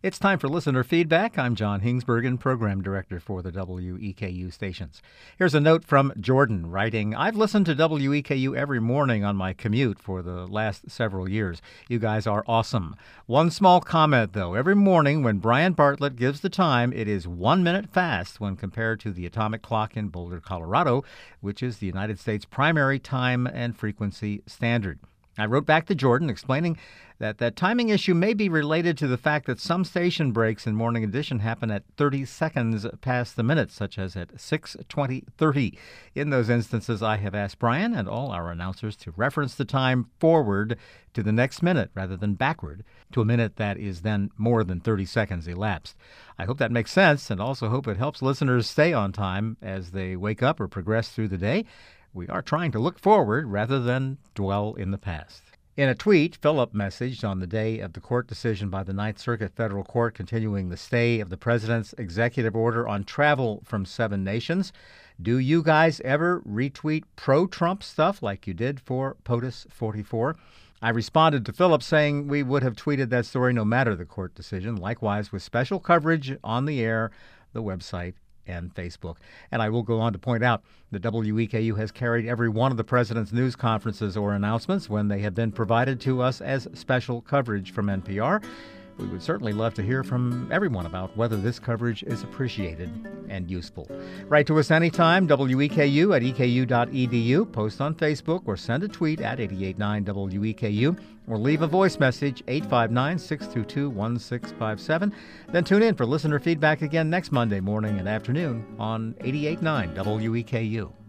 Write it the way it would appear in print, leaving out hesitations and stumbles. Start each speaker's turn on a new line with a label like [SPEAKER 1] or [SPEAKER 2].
[SPEAKER 1] It's time for listener feedback. I'm John Hingsbergen, Program Director for the WEKU stations. Here's a note from Jordan writing, I've listened to WEKU every morning on my commute for the last several years. You guys are awesome. One small comment, though. Every morning when Brian Bartlett gives the time, it is 1 minute fast when compared to the atomic clock in Boulder, Colorado, which is the United States' primary time and frequency standard. I wrote back to Jordan explaining that timing issue may be related to the fact that some station breaks in Morning Edition happen at 30 seconds past the minute, such as at 6:20:30. In those instances, I have asked Brian and all our announcers to reference the time forward to the next minute rather than backward to a minute that is then more than 30 seconds elapsed. I hope that makes sense, and also hope it helps listeners stay on time as they wake up or progress through the day. We are trying to look forward rather than dwell in the past. In a tweet, Philip messaged on the day of the court decision by the Ninth Circuit Federal Court continuing the stay of the president's executive order on travel from 7 nations. Do you guys ever retweet pro-Trump stuff like you did for POTUS 44? I responded to Philip saying we would have tweeted that story no matter the court decision, likewise with special coverage on the air, the website, and Facebook. And I will go on to point out that WEKU has carried every one of the president's news conferences or announcements when they have been provided to us as special coverage from NPR. We would certainly love to hear from everyone about whether this coverage is appreciated and useful. Write to us anytime, WEKU at eku.edu, post on Facebook, or send a tweet at 889 WEKU, or leave a voice message, 859-622-1657. Then tune in for listener feedback again next Monday morning and afternoon on 88.9 WEKU.